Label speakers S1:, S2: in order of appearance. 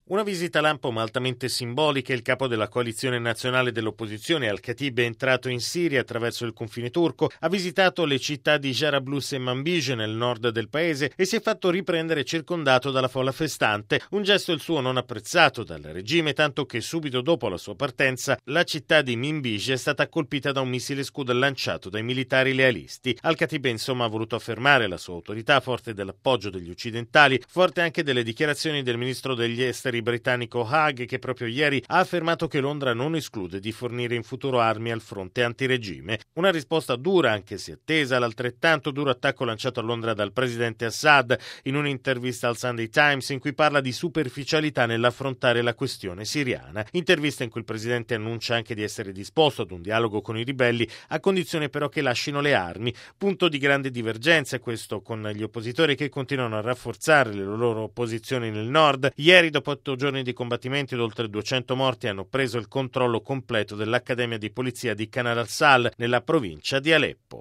S1: Una visita lampo ma altamente simbolica. Il capo della coalizione nazionale dell'opposizione Al-Khatib è entrato in Siria attraverso il confine turco, ha visitato le città di Jarablus e Manbij nel nord del paese e si è fatto riprendere circondato dalla folla festante, un gesto il suo non apprezzato dal regime, tanto che subito dopo la sua partenza la città di Manbij è stata colpita da un missile Scud lanciato dai militari lealisti. Al-Khatib insomma ha voluto affermare la sua autorità, forte dell'appoggio degli occidentali, forte anche delle dichiarazioni del ministro degli esteri britannico Hague, che proprio ieri ha affermato che Londra non esclude di fornire in futuro armi al fronte antiregime. Una risposta dura, anche se attesa, all'altrettanto duro attacco lanciato a Londra dal presidente Assad in un'intervista al Sunday Times, in cui parla di superficialità nell'affrontare la questione siriana. Intervista in cui il presidente annuncia anche di essere disposto ad un dialogo con i ribelli, a condizione però che lasciino le armi. Punto di grande divergenza questo con gli oppositori, che continuano a rafforzare le loro posizioni nel nord. Ieri, dopo 8 giorni di combattimenti ed oltre 200 morti, hanno preso il controllo completo dell'Accademia di Polizia di Kanar al-Sal nella provincia di Aleppo.